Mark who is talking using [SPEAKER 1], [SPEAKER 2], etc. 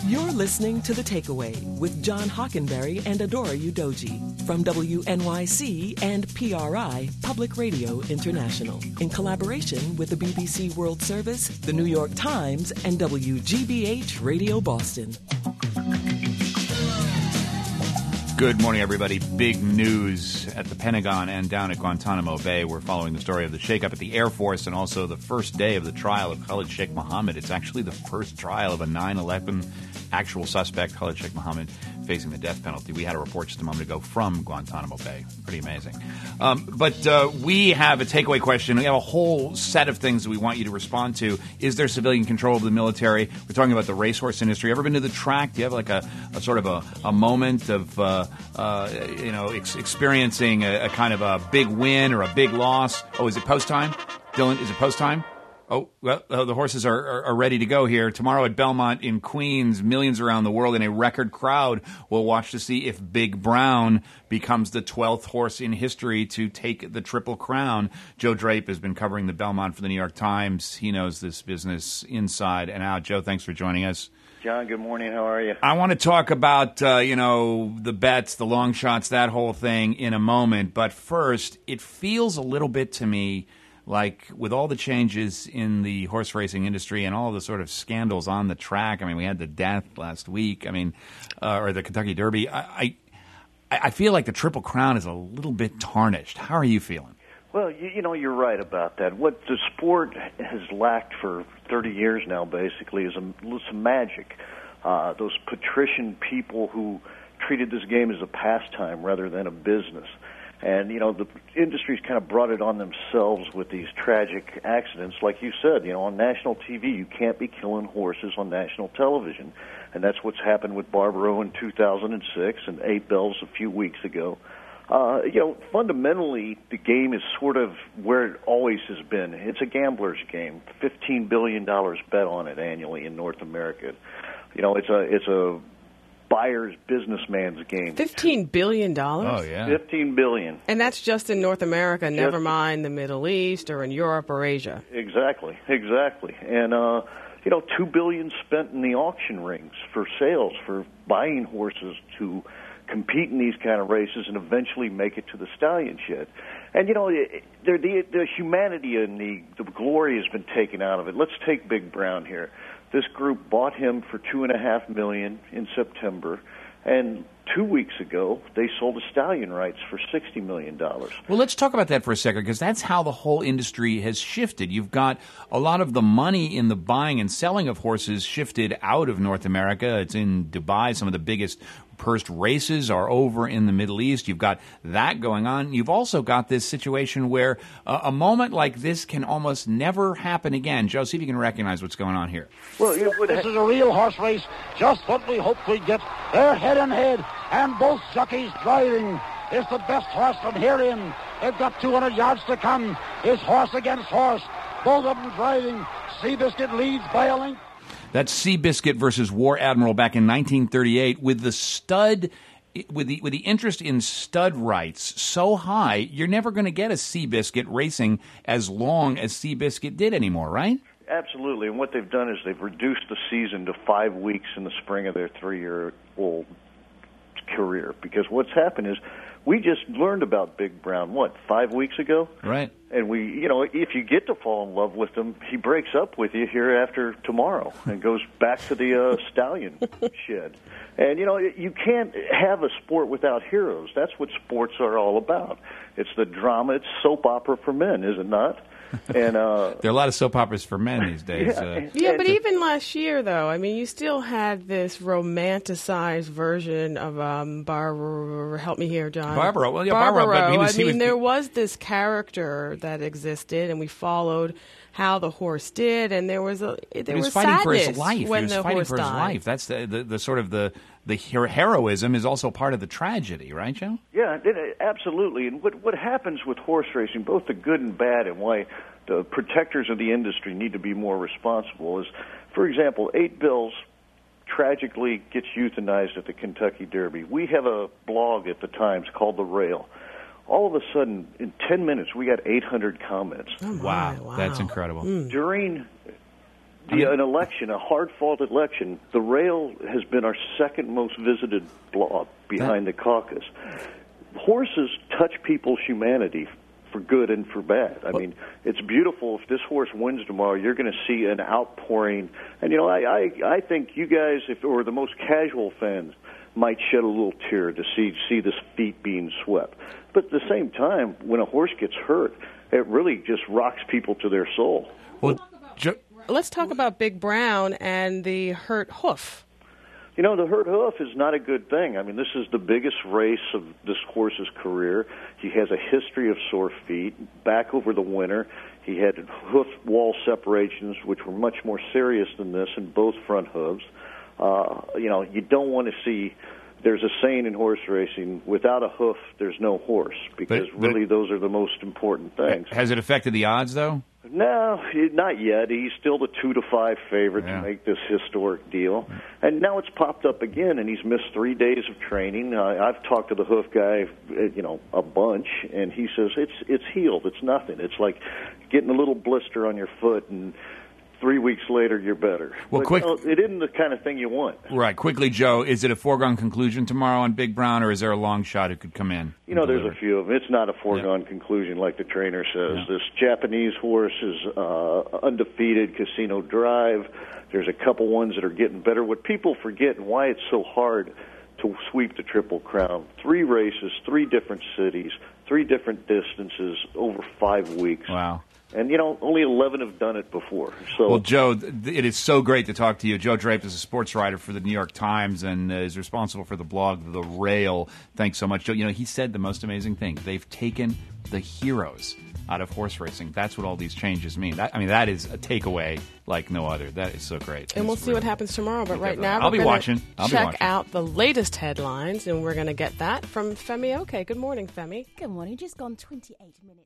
[SPEAKER 1] You're listening to The Takeaway with John Hockenberry and Adora Udoji from WNYC and PRI, Public Radio International, in collaboration with the BBC World Service, the New York Times, and WGBH Radio Boston.
[SPEAKER 2] Good morning, everybody. Big news at the Pentagon and down at Guantanamo Bay. We're following the story of the shakeup at the Air Force and also the first day of the trial of Khalid Sheikh Mohammed. It's actually the first trial of a 9/11 actual suspect, Khalid Sheikh Mohammed, facing the death penalty. We had a report just a moment ago from Guantanamo Bay. Pretty amazing. But we have a takeaway question. We have a whole set of things that we want you to respond to. Is there civilian control of the military? We're talking about the racehorse industry. Ever been to the track? Do you have like a sort of a moment of experiencing a kind of a big win or a big loss? Oh, is it post time? Dylan, is it post time? Oh, well, the horses are ready to go here. Tomorrow at Belmont in Queens, millions around the world in a record crowd will watch to see if Big Brown becomes the 12th horse in history to take the Triple Crown. Joe Drape has been covering the Belmont for the New York Times. He knows this business inside and out. Joe, thanks for joining us.
[SPEAKER 3] John, good morning. How are you?
[SPEAKER 2] I want to talk about, the bets, the long shots, that whole thing in a moment. But first, it feels a little bit to me like with all the changes in the horse racing industry and all the sort of scandals on the track. I mean, we had the death last week. I mean, or the Kentucky Derby. I feel like the Triple Crown is a little bit tarnished. How are you feeling?
[SPEAKER 3] Well, you're right about that. What the sport has lacked for 30 years now, basically, is some magic. Those patrician people who treated this game as a pastime rather than a business. And, the industry's kind of brought it on themselves with these tragic accidents. Like you said, on national TV, you can't be killing horses on national television. And that's what's happened with Barbaro in 2006 and 8 Bells a few weeks ago. Fundamentally, the game is sort of where it always has been. It's a gambler's game. $15 billion bet on it annually in North America. It's a buyer's businessman's game.
[SPEAKER 4] $15 billion?
[SPEAKER 2] Oh, yeah.
[SPEAKER 3] $15 billion.
[SPEAKER 4] And that's just in North America, never mind the Middle East or in Europe or Asia.
[SPEAKER 3] Exactly. And, $2 billion spent in the auction rings for sales, for buying horses to compete in these kind of races and eventually make it to the stallion shed. And, the humanity and the glory has been taken out of it. Let's take Big Brown here. This group bought him for $2.5 million in September, and 2 weeks ago they sold the stallion rights for $60 million.
[SPEAKER 2] Well, let's talk about that for a second, because that's how the whole industry has shifted. You've got a lot of the money in the buying and selling of horses shifted out of North America. It's in Dubai. Some of the biggest pursed races are over in the Middle East. You've got that going on. You've also got this situation where a moment like this can almost never happen again. Joe, see if you can recognize what's going on here.
[SPEAKER 5] Well, this is a real horse race, just what we hope we get. They're head and head, and both jockeys driving. It's the best horse from here in. They've got 200 yards to come. It's horse against horse. Both of them driving. Seabiscuit leads by a length.
[SPEAKER 2] That's Seabiscuit versus War Admiral back in 1938 with the stud, with the interest in stud rights so high, you're never going to get a Seabiscuit racing as long as Seabiscuit did anymore, right?
[SPEAKER 3] Absolutely. And what they've done is they've reduced the season to 5 weeks in the spring of their 3-year-old career. Because what's happened is we just learned about Big Brown, 5 weeks ago?
[SPEAKER 2] Right.
[SPEAKER 3] And if you get to fall in love with him, he breaks up with you here after tomorrow and goes back to the stallion shed. And, you can't have a sport without heroes. That's what sports are all about. It's the drama. It's soap opera for men, is it not? And
[SPEAKER 2] there are a lot of soap operas for men these days.
[SPEAKER 4] Yeah, but even last year, though, I mean, you still had this romanticized version of Barbaro. Help me here, John.
[SPEAKER 2] Barbaro. Well, yeah,
[SPEAKER 4] Barbaro.
[SPEAKER 2] But
[SPEAKER 4] there was this character that existed, and we followed how the horse did, and there was
[SPEAKER 2] fighting for his life.
[SPEAKER 4] When
[SPEAKER 2] he was
[SPEAKER 4] the
[SPEAKER 2] fighting
[SPEAKER 4] horse
[SPEAKER 2] for his
[SPEAKER 4] died.
[SPEAKER 2] life. That's the sort of the heroism is also part of the tragedy, right, Joe?
[SPEAKER 3] Yeah, absolutely. And what happens with horse racing, both the good and bad, and why the protectors of the industry need to be more responsible is, for example, 8 Bills tragically gets euthanized at the Kentucky Derby. We have a blog at the Times called The Rail. All of a sudden, in 10 minutes, we got 800 comments.
[SPEAKER 4] Oh,
[SPEAKER 2] wow. That's incredible.
[SPEAKER 3] During An election, a hard-fought election. The Rail has been our second most visited blog behind the caucus. Horses touch people's humanity for good and for bad. I mean, it's beautiful. If this horse wins tomorrow, you're going to see an outpouring. And, I think you guys, or the most casual fans, might shed a little tear to see this feat being swept. But at the same time, when a horse gets hurt, it really just rocks people to their soul.
[SPEAKER 2] Well,
[SPEAKER 4] let's talk about Big Brown and the hurt hoof.
[SPEAKER 3] The hurt hoof is not a good thing. I mean, this is the biggest race of this horse's career. He has a history of sore feet. Back over the winter, he had hoof wall separations, which were much more serious than this in both front hooves. You don't want to see. There's a saying in horse racing: without a hoof, there's no horse. Because really, those are the most important things.
[SPEAKER 2] Has it affected the odds, though?
[SPEAKER 3] No, not yet. He's still the 2-5 favorite to make this historic deal. And now it's popped up again, and he's missed 3 days of training. I've talked to the hoof guy, a bunch, and he says it's healed. It's nothing. It's like getting a little blister on your foot, and 3 weeks later, you're better.
[SPEAKER 2] Well,
[SPEAKER 3] it isn't the kind of thing you want.
[SPEAKER 2] Right. Quickly, Joe, is it a foregone conclusion tomorrow on Big Brown, or is there a long shot who could come in?
[SPEAKER 3] There's a few of them. It's not a foregone conclusion like the trainer says. Yeah. This Japanese horse is undefeated, Casino Drive. There's a couple ones that are getting better. What people forget and why it's so hard to sweep the Triple Crown, 3 races, 3 different cities, 3 different distances over 5 weeks.
[SPEAKER 2] Wow.
[SPEAKER 3] And, only 11 have done it before. So,
[SPEAKER 2] well, Joe, it is so great to talk to you. Joe Drape is a sports writer for the New York Times and is responsible for the blog The Rail. Thanks so much, Joe. He said the most amazing thing. They've taken the heroes out of horse racing. That's what all these changes mean. That is a takeaway like no other. That is so great.
[SPEAKER 4] And we'll see what happens tomorrow. But right now,
[SPEAKER 2] I'll be watching.
[SPEAKER 4] Check out the latest headlines, and we're going to get that from Femi Oke. Good morning, Femi.
[SPEAKER 6] Good morning. Just gone 28 minutes.